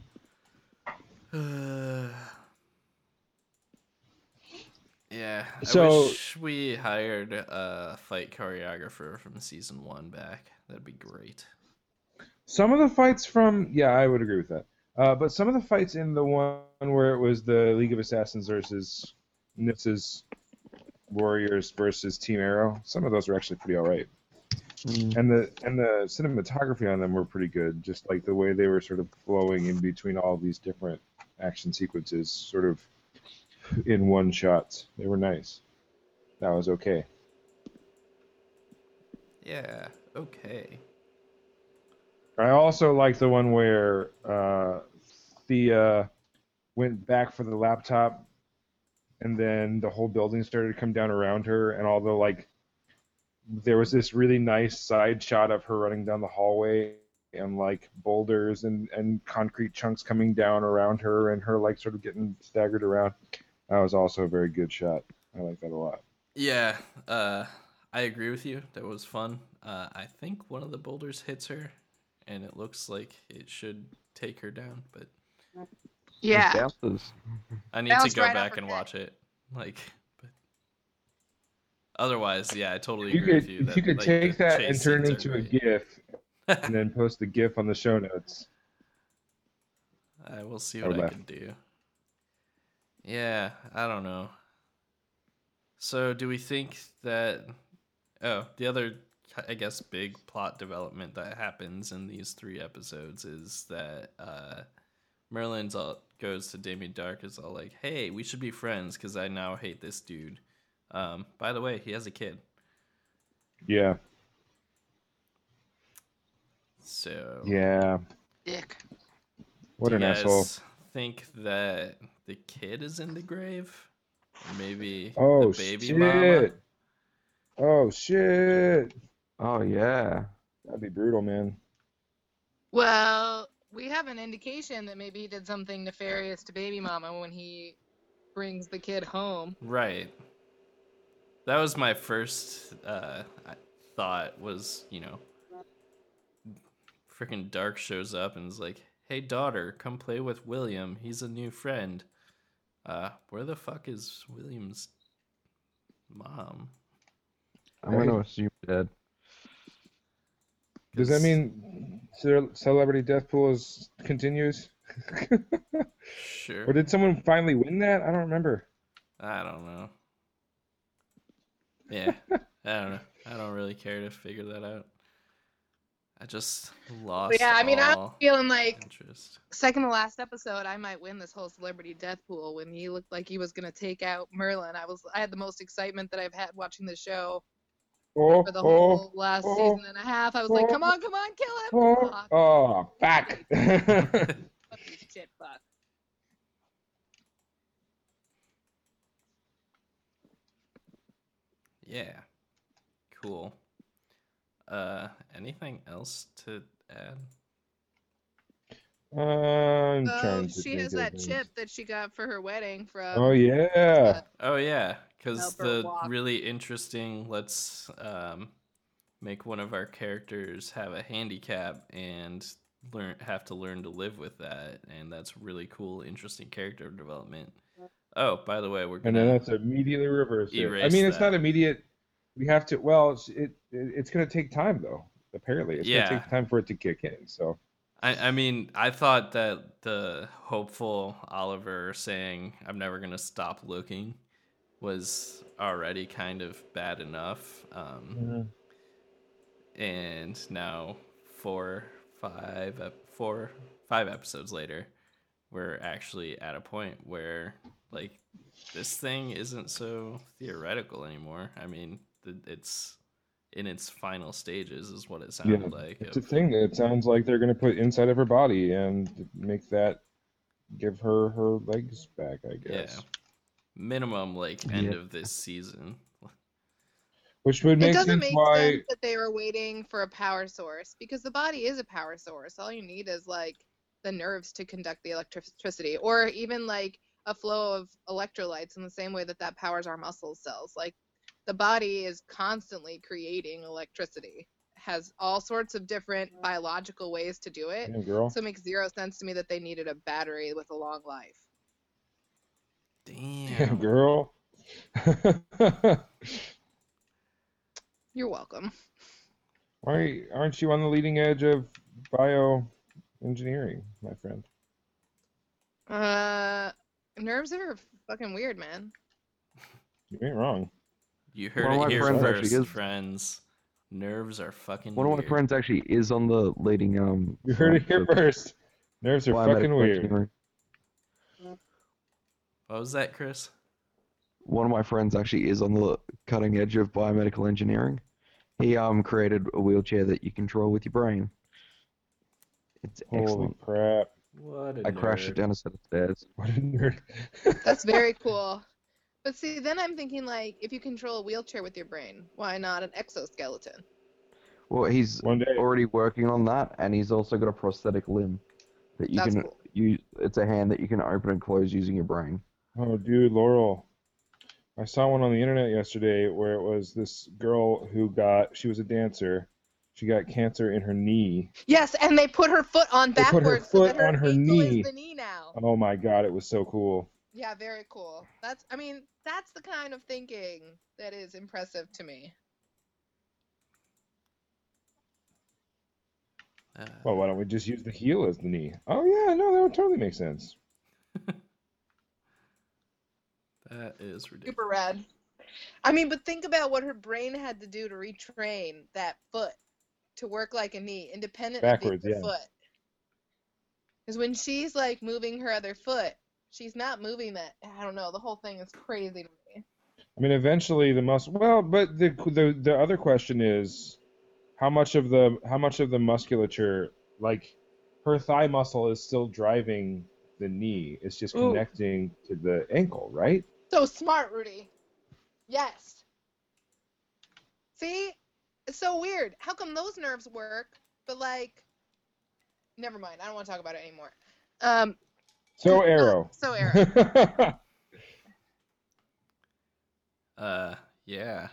[SPEAKER 2] Yeah. I
[SPEAKER 3] So-
[SPEAKER 2] wish we hired a fight choreographer from season one back. That'd be great.
[SPEAKER 3] Some of the fights from yeah, I would agree with that. Uh, but some of the fights in the one where it was the League of Assassins versus Nips's Warriors versus Team Arrow, some of those were actually pretty all right.
[SPEAKER 4] Mm.
[SPEAKER 3] And the and the cinematography on them were pretty good, just like the way they were sort of flowing in between all these different action sequences, sort of in one shots. They were nice. That was okay.
[SPEAKER 2] Yeah. Okay.
[SPEAKER 3] I also like the one where uh, Thea went back for the laptop, and then the whole building started to come down around her, and although like there was this really nice side shot of her running down the hallway and like boulders and, and concrete chunks coming down around her and her like sort of getting staggered around. That was also a very good shot. I like that a lot.
[SPEAKER 2] Yeah. Uh, I agree with you. That was fun. Uh, I think one of the boulders hits her, and it looks like it should take her down, but
[SPEAKER 5] Yeah.
[SPEAKER 4] Bounces.
[SPEAKER 2] I need to
[SPEAKER 5] Bounced
[SPEAKER 2] go
[SPEAKER 5] right off
[SPEAKER 2] back
[SPEAKER 5] her
[SPEAKER 2] and
[SPEAKER 5] head.
[SPEAKER 2] watch it. Like, but otherwise, yeah, I totally
[SPEAKER 3] If you
[SPEAKER 2] agree
[SPEAKER 3] could,
[SPEAKER 2] with you.
[SPEAKER 3] if
[SPEAKER 2] that,
[SPEAKER 3] you could
[SPEAKER 2] like,
[SPEAKER 3] take
[SPEAKER 2] the
[SPEAKER 3] that
[SPEAKER 2] chase
[SPEAKER 3] and turn it
[SPEAKER 2] scenes are
[SPEAKER 3] into a
[SPEAKER 2] great.
[SPEAKER 3] GIF and then post the GIF on the show notes,
[SPEAKER 2] I will see
[SPEAKER 3] I
[SPEAKER 2] what
[SPEAKER 3] would
[SPEAKER 2] I
[SPEAKER 3] laugh.
[SPEAKER 2] can do. Yeah, I don't know. So, do we think that? Oh, the other, I guess, big plot development that happens in these three episodes is that uh, Merlin's all goes to Damien Dark is all like, "Hey, we should be friends because I now hate this dude." Um, by the way, he has a kid.
[SPEAKER 3] yeah,
[SPEAKER 2] So,
[SPEAKER 3] yeah.
[SPEAKER 5] Dick.
[SPEAKER 3] What
[SPEAKER 2] do
[SPEAKER 3] an
[SPEAKER 2] you
[SPEAKER 3] asshole.
[SPEAKER 2] guys think that the kid is in the grave? Or maybe
[SPEAKER 3] Oh
[SPEAKER 2] the baby
[SPEAKER 3] shit!
[SPEAKER 2] mama?
[SPEAKER 3] Oh shit!
[SPEAKER 4] Oh yeah.
[SPEAKER 3] That'd be brutal, man.
[SPEAKER 5] Well, we have an indication that maybe he did something nefarious to Baby Mama when he brings the kid home.
[SPEAKER 2] Right. That was my first uh, I- thought was, you know, freaking Dark shows up and is like, "Hey, daughter, come play with William. He's a new friend." Uh, where the fuck is William's mom?
[SPEAKER 4] I'm going to assume dead.
[SPEAKER 3] Does that
[SPEAKER 2] 'Cause-
[SPEAKER 3] mean ce- Celebrity Death Pool is continues?
[SPEAKER 2] Sure.
[SPEAKER 3] Or did someone finally win that? I don't remember.
[SPEAKER 2] I don't know. Yeah, I don't know. I don't really care to figure that out. I just lost
[SPEAKER 5] But yeah, I mean, I'm
[SPEAKER 2] all
[SPEAKER 5] feeling like
[SPEAKER 2] interest.
[SPEAKER 5] second to last episode, I might win this whole celebrity death pool when he looked like he was gonna take out Merlin. I was, I had the most excitement that I've had watching the show
[SPEAKER 3] Oh,
[SPEAKER 5] for the
[SPEAKER 3] oh,
[SPEAKER 5] whole last
[SPEAKER 3] oh,
[SPEAKER 5] season and a half. I was like,
[SPEAKER 3] oh,
[SPEAKER 5] come on, come on, kill him!
[SPEAKER 3] oh,
[SPEAKER 5] Fuck,
[SPEAKER 3] oh, back.
[SPEAKER 5] fuck you, shit, fuck.
[SPEAKER 2] Yeah. Cool. Uh, anything else to add?
[SPEAKER 3] I'm
[SPEAKER 5] Oh,
[SPEAKER 3] trying to
[SPEAKER 5] she
[SPEAKER 3] think
[SPEAKER 5] has
[SPEAKER 3] of
[SPEAKER 5] that
[SPEAKER 3] things.
[SPEAKER 5] chip that she got for her wedding from.
[SPEAKER 3] Oh yeah.
[SPEAKER 2] Oh yeah, because
[SPEAKER 5] Help her
[SPEAKER 2] the
[SPEAKER 5] walk.
[SPEAKER 2] really interesting. Let's um, make one of our characters have a handicap and learn have to learn to live with that, and that's really cool, interesting character development. Oh, by the way, we're
[SPEAKER 3] And
[SPEAKER 2] gonna
[SPEAKER 3] then that's immediately reversed. it. I
[SPEAKER 2] erase
[SPEAKER 3] mean, it's
[SPEAKER 2] that.
[SPEAKER 3] not immediate. We have to. Well, it's, it, it it's going to take time though. Apparently, it's
[SPEAKER 2] Yeah.
[SPEAKER 3] going to take time for it to kick in. So
[SPEAKER 2] I, I mean, I thought that the hopeful Oliver saying, "I'm never going to stop looking," was already kind of bad enough. Um, and now, four, five, ep- four, five episodes later, we're actually at a point where like this thing isn't so theoretical anymore. I mean, the, it's in its final stages, is what it sounded
[SPEAKER 3] Yeah,
[SPEAKER 2] like.
[SPEAKER 3] it's
[SPEAKER 2] of-
[SPEAKER 3] a thing. It sounds like they're going to put inside of her body and make that give her her legs back, I guess.
[SPEAKER 2] Yeah. Minimum like end
[SPEAKER 4] Yeah.
[SPEAKER 2] of this season.
[SPEAKER 3] Which would
[SPEAKER 5] It
[SPEAKER 3] make
[SPEAKER 5] doesn't
[SPEAKER 3] sense
[SPEAKER 5] make
[SPEAKER 3] why.
[SPEAKER 5] sense that they were waiting for a power source because the body is a power source. All you need is like the nerves to conduct the electricity, or even like a flow of electrolytes in the same way that that powers our muscle cells. Like the body is constantly creating electricity, has all sorts of different biological ways to do it.
[SPEAKER 3] Yeah, girl.
[SPEAKER 5] So it makes zero sense to me that they needed a battery with a long life.
[SPEAKER 3] Yeah,
[SPEAKER 2] Damn.
[SPEAKER 3] girl.
[SPEAKER 5] You're welcome.
[SPEAKER 3] Why aren't you on the leading edge of bioengineering, my friend?
[SPEAKER 5] Uh, nerves are fucking weird, man.
[SPEAKER 3] You ain't wrong.
[SPEAKER 2] You heard
[SPEAKER 4] One of
[SPEAKER 2] it
[SPEAKER 4] my
[SPEAKER 2] here
[SPEAKER 4] friends
[SPEAKER 2] first,
[SPEAKER 4] actually is-
[SPEAKER 2] friends. Nerves are fucking
[SPEAKER 4] One of my
[SPEAKER 2] weird.
[SPEAKER 4] friends actually is on the leading um.
[SPEAKER 3] You heard it
[SPEAKER 4] front
[SPEAKER 3] here
[SPEAKER 4] for
[SPEAKER 3] first. Nerves are
[SPEAKER 4] biomedical
[SPEAKER 3] fucking weird.
[SPEAKER 4] engineering.
[SPEAKER 2] What was that, Chris?
[SPEAKER 4] One of my friends actually is on the cutting edge of biomedical engineering. He um created a wheelchair that you control with your brain. It's
[SPEAKER 3] Holy
[SPEAKER 4] excellent.
[SPEAKER 3] crap.
[SPEAKER 2] What a
[SPEAKER 4] I crashed it
[SPEAKER 2] nerd.
[SPEAKER 4] down a set of stairs.
[SPEAKER 3] What a nerd.
[SPEAKER 5] That's very cool. But see, then I'm thinking like, if you control a wheelchair with your brain, why not an exoskeleton?
[SPEAKER 4] Well, he's
[SPEAKER 3] One day.
[SPEAKER 4] already working on that, and he's also got a prosthetic limb that you
[SPEAKER 5] That's
[SPEAKER 4] can
[SPEAKER 5] cool.
[SPEAKER 4] use. It's a hand that you can open and close using your brain.
[SPEAKER 3] Oh, dude, Laurel. I saw one on the internet yesterday where it was this girl who got, she was a dancer. She got cancer in her knee.
[SPEAKER 5] Yes, and they put her foot on
[SPEAKER 3] They put
[SPEAKER 5] backwards
[SPEAKER 3] her
[SPEAKER 5] so
[SPEAKER 3] foot
[SPEAKER 5] that her
[SPEAKER 3] on her
[SPEAKER 5] ankle
[SPEAKER 3] knee.
[SPEAKER 5] is the knee now.
[SPEAKER 3] Oh my God, it was so cool.
[SPEAKER 5] Yeah, very cool. That's, I mean, that's the kind of thinking that is impressive to me.
[SPEAKER 2] Uh,
[SPEAKER 3] Well, why don't we just use the heel as the knee? Oh yeah, no, that would totally make sense.
[SPEAKER 2] that is ridiculous.
[SPEAKER 5] Super rad. I mean, but think about what her brain had to do to retrain that foot to work like a knee, independent
[SPEAKER 3] Backwards,
[SPEAKER 5] of the
[SPEAKER 3] yeah.
[SPEAKER 5] other foot. Because when she's like moving her other foot, she's not moving that. I don't know. The whole thing is crazy to me.
[SPEAKER 3] I mean, eventually the muscle. Well, but the the the other question is, how much of the how much of the musculature, like her thigh muscle, is still driving the knee? It's just
[SPEAKER 5] Ooh.
[SPEAKER 3] connecting to the ankle, right?
[SPEAKER 5] So smart, Rudy. Yes. See? It's so weird. How come those nerves work, but like, never mind. I don't want to talk about it anymore. Um,
[SPEAKER 3] So arrow.
[SPEAKER 5] so Arrow.
[SPEAKER 2] Uh, yeah.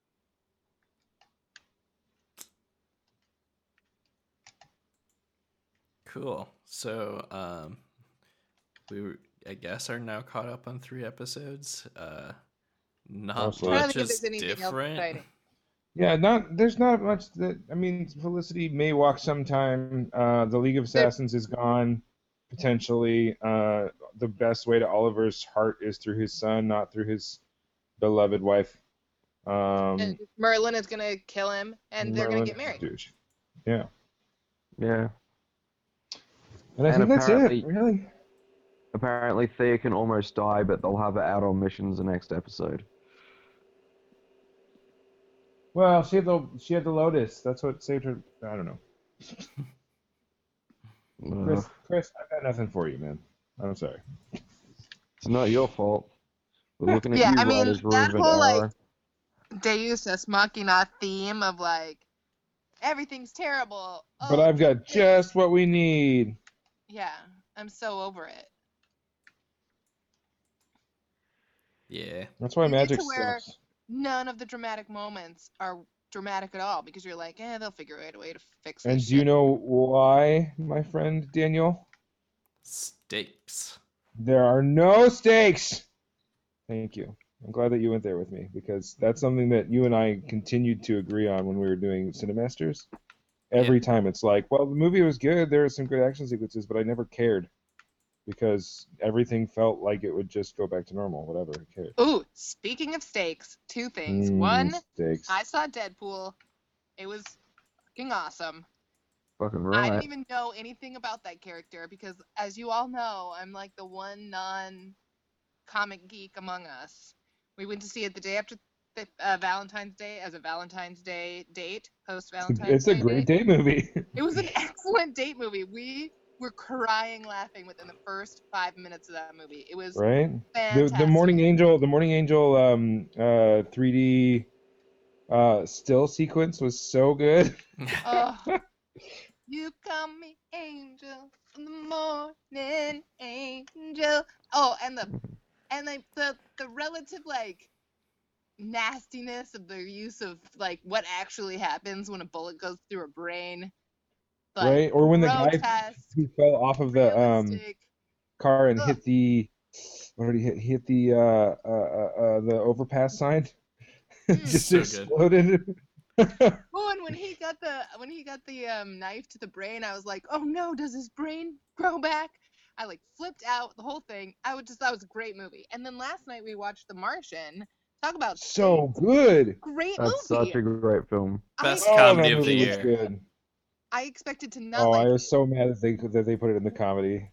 [SPEAKER 2] Cool. So, um, we, were- I guess, are now caught up on three episodes. Uh, not
[SPEAKER 3] Mostly.
[SPEAKER 5] I don't
[SPEAKER 2] much
[SPEAKER 5] think
[SPEAKER 2] is
[SPEAKER 5] there's anything else
[SPEAKER 2] different.
[SPEAKER 5] exciting.
[SPEAKER 3] Yeah, not there's not much that I mean. Felicity may walk sometime. Uh, the League of Assassins is gone potentially. Uh, the best way to Oliver's heart is through his son, not through his beloved wife. Um,
[SPEAKER 5] And Merlin is gonna kill him, and they're gonna
[SPEAKER 3] Merlin
[SPEAKER 5] get married.
[SPEAKER 3] douche. Yeah,
[SPEAKER 4] Yeah.
[SPEAKER 3] and I
[SPEAKER 4] And
[SPEAKER 3] think that's
[SPEAKER 4] apparently-
[SPEAKER 3] it. Really.
[SPEAKER 4] Apparently, Thea can almost die, but they'll have her out on missions the next episode.
[SPEAKER 3] Well, she had the she had the Lotus. That's what saved her. I don't know.
[SPEAKER 4] Uh,
[SPEAKER 3] Chris, Chris, I've got nothing for you, man. I'm sorry.
[SPEAKER 4] it's not your fault. We're looking at
[SPEAKER 5] Yeah,
[SPEAKER 4] you,
[SPEAKER 5] I mean,
[SPEAKER 4] writers,
[SPEAKER 5] that
[SPEAKER 4] Ruben
[SPEAKER 5] whole, like,
[SPEAKER 4] Arrow.
[SPEAKER 5] Deus Ex Machina theme of like everything's terrible.
[SPEAKER 3] But
[SPEAKER 5] Oh,
[SPEAKER 3] I've got just what we need.
[SPEAKER 5] yeah, I'm so over it.
[SPEAKER 2] Yeah.
[SPEAKER 3] That's why
[SPEAKER 5] You get
[SPEAKER 3] magic
[SPEAKER 5] to where-
[SPEAKER 3] sucks.
[SPEAKER 5] None of the dramatic moments are dramatic at all because you're like, eh, they'll figure out a way to fix
[SPEAKER 3] And
[SPEAKER 5] this
[SPEAKER 3] do you
[SPEAKER 5] shit.
[SPEAKER 3] know why, my friend Daniel?
[SPEAKER 2] Stakes.
[SPEAKER 3] There are no stakes. Thank you. I'm glad that you went there with me because that's something that you and I continued to agree on when we were doing Cinemasters. Every time it's like, well, the movie was good. There were some good action sequences, but I never cared because everything felt like it would just go back to normal. Whatever, who cared?
[SPEAKER 5] Ooh, speaking of stakes, two things.
[SPEAKER 3] Mm,
[SPEAKER 5] One,
[SPEAKER 3] stakes.
[SPEAKER 5] I saw Deadpool. It was fucking awesome.
[SPEAKER 4] fucking
[SPEAKER 5] I
[SPEAKER 4] right.
[SPEAKER 5] didn't even know anything about that character because, as you all know, I'm like the one non-comic geek among us. We went to see it the day after th- uh, Valentine's Day as a Valentine's Day date, post-Valentine's
[SPEAKER 3] It's a
[SPEAKER 5] Day
[SPEAKER 3] great
[SPEAKER 5] date.
[SPEAKER 3] date movie.
[SPEAKER 5] It was an excellent date movie. We were crying laughing within the first five minutes of that movie. It was
[SPEAKER 3] Right? The
[SPEAKER 5] fantastic.
[SPEAKER 3] the Morning Angel, the Morning Angel um uh three D uh still sequence was so good.
[SPEAKER 5] Oh, you call me angel, the morning angel. Oh, and the and like the the relative like nastiness of the use of like what actually happens when a bullet goes through a brain. Like,
[SPEAKER 3] Right? Or when the guy
[SPEAKER 5] grotesque,
[SPEAKER 3] who fell off of the um
[SPEAKER 5] realistic.
[SPEAKER 3] car and
[SPEAKER 5] Ugh.
[SPEAKER 3] hit the what did he hit? He hit the uh uh uh, uh the overpass sign.
[SPEAKER 5] Mm.
[SPEAKER 3] Just
[SPEAKER 2] So good.
[SPEAKER 3] exploded.
[SPEAKER 5] Oh, and when he got the when he got the um, knife to the brain, I was like, oh no, does his brain grow back? I like flipped out the whole thing. I would just that was a great movie. And then last night we watched The Martian. Talk about
[SPEAKER 3] So
[SPEAKER 5] stakes.
[SPEAKER 3] good.
[SPEAKER 5] Great
[SPEAKER 4] That's
[SPEAKER 5] movie.
[SPEAKER 4] such a great film.
[SPEAKER 2] Best
[SPEAKER 5] I,
[SPEAKER 2] comedy
[SPEAKER 3] that
[SPEAKER 2] of the
[SPEAKER 3] movie was
[SPEAKER 2] year.
[SPEAKER 3] good.
[SPEAKER 5] I expected to not
[SPEAKER 3] Oh,
[SPEAKER 5] like
[SPEAKER 3] I was
[SPEAKER 5] it.
[SPEAKER 3] so mad that they that they put it in the comedy.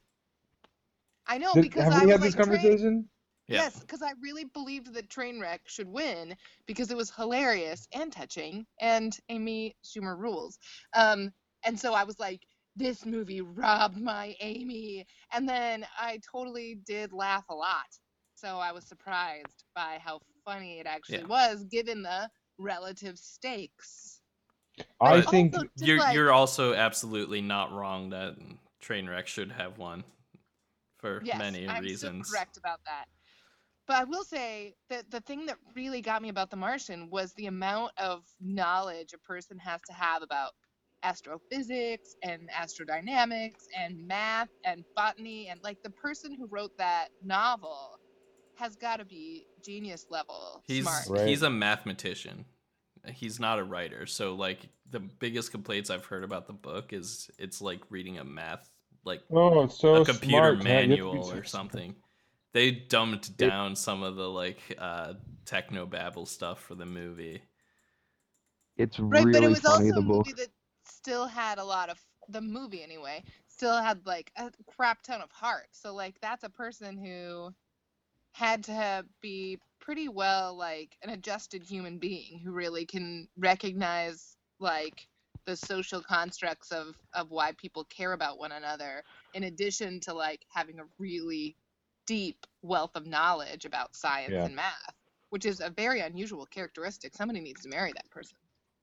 [SPEAKER 5] I know
[SPEAKER 3] Did-
[SPEAKER 5] because
[SPEAKER 3] have
[SPEAKER 5] I
[SPEAKER 3] we
[SPEAKER 5] was
[SPEAKER 3] had this
[SPEAKER 5] like, Train-
[SPEAKER 3] conversation?
[SPEAKER 2] Yeah.
[SPEAKER 5] Yes, because I really believed that Trainwreck should win because it was hilarious and touching, and Amy Schumer rules. Um, and so I was like, this movie robbed my Amy. And then I totally did laugh a lot. So I was surprised by how funny it actually
[SPEAKER 2] Yeah.
[SPEAKER 5] was, given the relative stakes.
[SPEAKER 3] I
[SPEAKER 5] But
[SPEAKER 3] think
[SPEAKER 5] also, just
[SPEAKER 2] You're
[SPEAKER 5] like,
[SPEAKER 2] you're also absolutely not wrong that Trainwreck should have won for
[SPEAKER 5] yes,
[SPEAKER 2] many
[SPEAKER 5] I'm
[SPEAKER 2] reasons.
[SPEAKER 5] so correct about that. But I will say that the thing that really got me about The Martian was the amount of knowledge a person has to have about astrophysics and astrodynamics and math and botany. And like the person who wrote that novel has got to be genius level
[SPEAKER 2] He's
[SPEAKER 5] smart.
[SPEAKER 3] Right.
[SPEAKER 2] he's a mathematician. He's not a writer. So like the biggest complaints I've heard about the book is it's like reading a math like
[SPEAKER 3] oh, it's so
[SPEAKER 2] a computer
[SPEAKER 3] smart. man. You have to be
[SPEAKER 2] manual
[SPEAKER 3] so
[SPEAKER 2] or
[SPEAKER 3] smart.
[SPEAKER 2] something. They dumbed down some of the like uh techno babble stuff for the movie.
[SPEAKER 4] It's
[SPEAKER 5] Right,
[SPEAKER 4] really
[SPEAKER 5] but it was
[SPEAKER 4] funny,
[SPEAKER 5] also
[SPEAKER 4] the
[SPEAKER 5] a
[SPEAKER 4] book.
[SPEAKER 5] movie that still had a lot of the movie anyway, still had like a crap ton of heart. So like that's a person who had to have, be pretty well like an adjusted human being who really can recognize like the social constructs of of why people care about one another, in addition to like having a really deep wealth of knowledge about science
[SPEAKER 3] Yeah.
[SPEAKER 5] and math, which is a very unusual characteristic. Somebody needs to marry that person.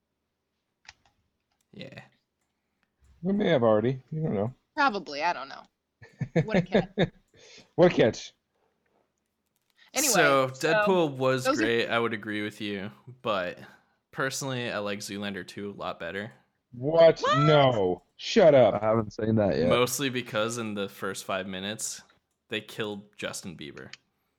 [SPEAKER 2] Yeah.
[SPEAKER 3] We may have already. You don't know.
[SPEAKER 5] Probably, I don't know. What a catch.
[SPEAKER 3] What a catch.
[SPEAKER 5] Anyway,
[SPEAKER 2] so
[SPEAKER 5] so
[SPEAKER 2] Deadpool was
[SPEAKER 5] those are-
[SPEAKER 2] great. I would agree with you, but personally, I like Zoolander two a lot better.
[SPEAKER 3] What?
[SPEAKER 5] What?
[SPEAKER 3] No. Shut
[SPEAKER 4] I
[SPEAKER 3] up.
[SPEAKER 4] haven't seen that yet.
[SPEAKER 2] Mostly because in the first five minutes, they killed Justin Bieber.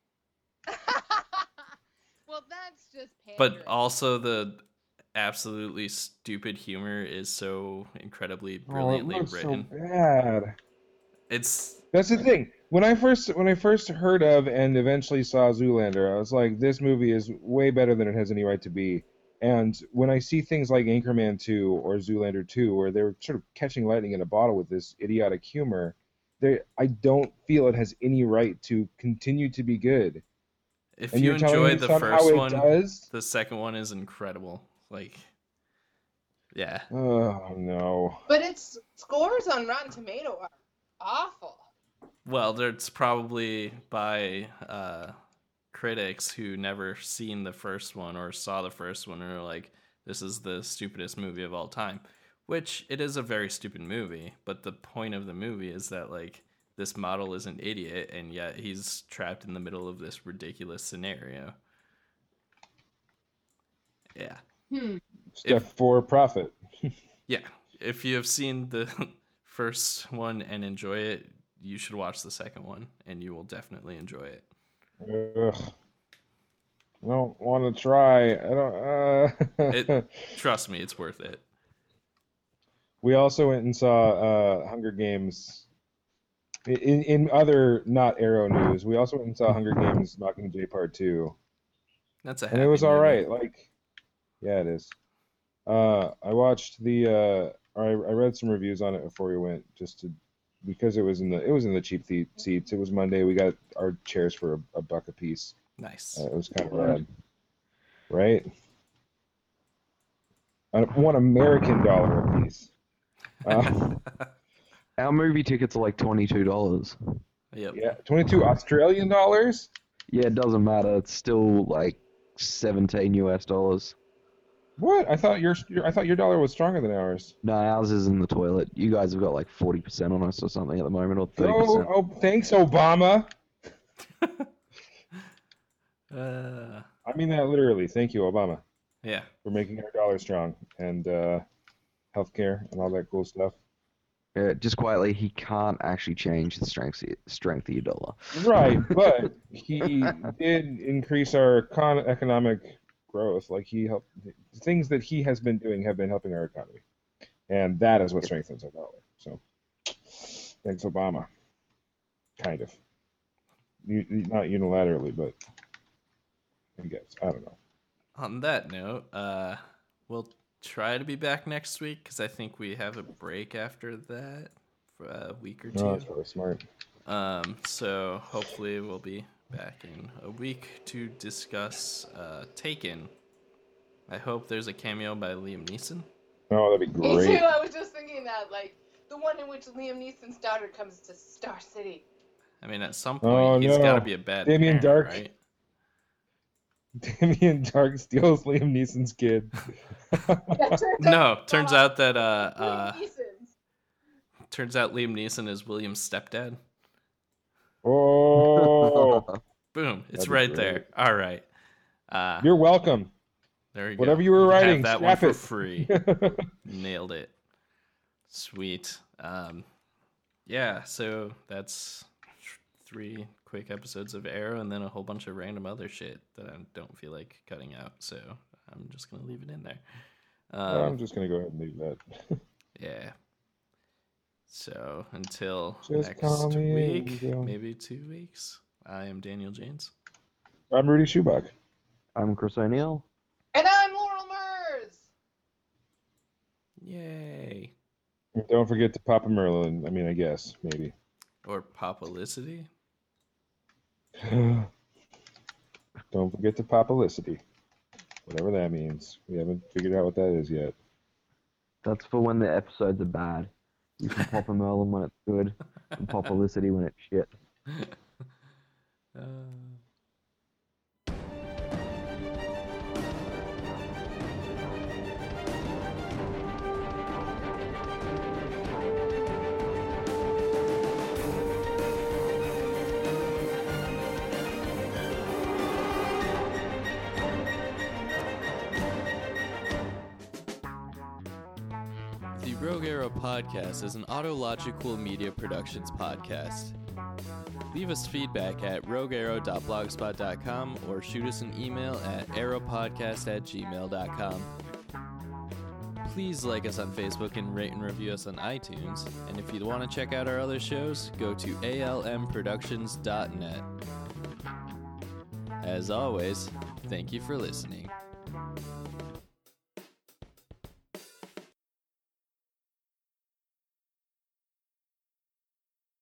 [SPEAKER 5] well, that's just pandering.
[SPEAKER 2] But also the absolutely stupid humor is so incredibly
[SPEAKER 3] Oh, it
[SPEAKER 2] brilliantly
[SPEAKER 3] looks
[SPEAKER 2] written.
[SPEAKER 3] so bad.
[SPEAKER 2] It's
[SPEAKER 3] That's the thing. When I first when I first heard of and eventually saw Zoolander, I was like, this movie is way better than it has any right to be. And when I see things like Anchorman two or Zoolander two, where they're sort of catching lightning in a bottle with this idiotic humor, they I don't feel it has any right to continue to be good.
[SPEAKER 2] if
[SPEAKER 3] And
[SPEAKER 2] you
[SPEAKER 3] you're telling me
[SPEAKER 2] enjoyed the
[SPEAKER 3] somehow
[SPEAKER 2] first
[SPEAKER 3] it
[SPEAKER 2] one,
[SPEAKER 3] does?
[SPEAKER 2] the second one is incredible. Like, yeah,
[SPEAKER 3] Oh no.
[SPEAKER 5] But its scores on Rotten Tomato are awful.
[SPEAKER 2] well, that's probably by uh, critics who never seen the first one or saw the first one and are like, "This is the stupidest movie of all time," which it is a very stupid movie. But the point of the movie is that like this model is an idiot, and yet he's trapped in the middle of this ridiculous scenario. Yeah.
[SPEAKER 5] Hmm.
[SPEAKER 3] Step for profit.
[SPEAKER 2] Yeah, if you have seen the first one and enjoy it, you should watch the second one, and you will definitely enjoy it.
[SPEAKER 3] Ugh. I don't want to try. I don't. Uh...
[SPEAKER 2] It trust me, it's worth it.
[SPEAKER 3] We also went and saw uh, Hunger Games. In in other not Arrow news, we also went and saw Hunger Games Mockingjay Part Two,
[SPEAKER 2] That's a
[SPEAKER 3] and it
[SPEAKER 2] happy
[SPEAKER 3] was all
[SPEAKER 2] movie.
[SPEAKER 3] right. Like, yeah, it is. Uh, I watched the uh, I, I read some reviews on it before we went, just to because it was in the it was in the cheap the- seats. It was Monday. We got our chairs for a, a buck a piece.
[SPEAKER 2] Nice.
[SPEAKER 3] Uh, it was kind of rad, right? I one American dollar a piece. Uh,
[SPEAKER 4] Our movie tickets are like twenty-two dollars.
[SPEAKER 2] Yep.
[SPEAKER 3] yeah, twenty-two Australian dollars.
[SPEAKER 4] Yeah, it doesn't matter. It's still like seventeen U S dollars.
[SPEAKER 3] What? I thought your, your I thought your dollar was stronger than ours.
[SPEAKER 4] No, ours is in the toilet. You guys have got like forty percent on us or something at the moment, or thirty
[SPEAKER 3] Oh,
[SPEAKER 4] percent.
[SPEAKER 3] oh, thanks, Obama.
[SPEAKER 2] Uh,
[SPEAKER 3] I mean that literally. Thank you, Obama,
[SPEAKER 2] yeah.
[SPEAKER 3] for making our dollar strong and uh, healthcare and all that cool stuff.
[SPEAKER 4] Uh, just quietly, he can't actually change the strength strength of your dollar.
[SPEAKER 3] Right, but he did increase our econ- economic growth. Like he helped, things that he has been doing have been helping our economy, and that is what strengthens our dollar. So, thanks, Obama. Kind of, U- not unilaterally, but I guess I don't know.
[SPEAKER 2] On that note, uh, we'll try to be back next week because I think we have a break after that for a week or two.
[SPEAKER 3] No, that's really smart.
[SPEAKER 2] Um, so hopefully we'll be back in a week to discuss uh, Taken. I hope there's a cameo by Liam Neeson.
[SPEAKER 3] Oh, that'd be
[SPEAKER 5] Me too.
[SPEAKER 3] great.
[SPEAKER 5] I was just thinking that, like the one in which Liam Neeson's daughter comes to Star City.
[SPEAKER 2] I mean, at some point
[SPEAKER 3] Oh,
[SPEAKER 2] he's
[SPEAKER 3] no.
[SPEAKER 2] got to be a bad
[SPEAKER 3] Damien
[SPEAKER 2] parent,
[SPEAKER 3] Dark.
[SPEAKER 2] right?
[SPEAKER 3] Damien Dark steals Liam Neeson's kid.
[SPEAKER 5] That turns out
[SPEAKER 2] No,
[SPEAKER 5] it's
[SPEAKER 2] turns
[SPEAKER 5] not
[SPEAKER 2] out that uh,
[SPEAKER 5] Liam
[SPEAKER 2] uh,
[SPEAKER 5] Neeson's.
[SPEAKER 2] turns out Liam Neeson is William's stepdad.
[SPEAKER 3] Oh,
[SPEAKER 2] Boom! It's
[SPEAKER 3] That'd be
[SPEAKER 2] right
[SPEAKER 3] great.
[SPEAKER 2] there. All right. Uh,
[SPEAKER 3] you're welcome.
[SPEAKER 2] there you go.
[SPEAKER 3] Whatever you were
[SPEAKER 2] have
[SPEAKER 3] writing,
[SPEAKER 2] that one
[SPEAKER 3] scrap
[SPEAKER 2] for
[SPEAKER 3] it.
[SPEAKER 2] free. Nailed it. Sweet. Um, yeah, so that's three quick episodes of Arrow and then a whole bunch of random other shit that I don't feel like cutting out. So I'm just going to leave it in there. Um,
[SPEAKER 3] I'm just gonna go ahead and leave that.
[SPEAKER 2] yeah. So until
[SPEAKER 3] Just
[SPEAKER 2] next
[SPEAKER 3] call me
[SPEAKER 2] week,
[SPEAKER 3] Angel.
[SPEAKER 2] maybe two weeks, I am Daniel James.
[SPEAKER 3] I'm Rudy Schubach.
[SPEAKER 4] I'm Chris O'Neill.
[SPEAKER 5] And I'm Laurel Mers.
[SPEAKER 2] Yay.
[SPEAKER 3] Don't forget to Papa Merlin. I mean, I guess maybe.
[SPEAKER 2] Or Papalicity.
[SPEAKER 3] Don't forget to Papalicity. Whatever that means. We haven't figured out what that is yet.
[SPEAKER 4] That's for when the episodes are bad. You can pop a Merlin when it's good, and pop Felicity when it's shit.
[SPEAKER 2] Uh... The Rogue Arrow podcast is an Autological Media Productions podcast. Leave us feedback at rogue arrow dot blogspot dot com or shoot us an email at arrowpodcast at gmail dot com. Please like us on Facebook and rate and review us on iTunes. And if you want to check out our other shows, go to a l m productions dot net. As always, thank you for listening.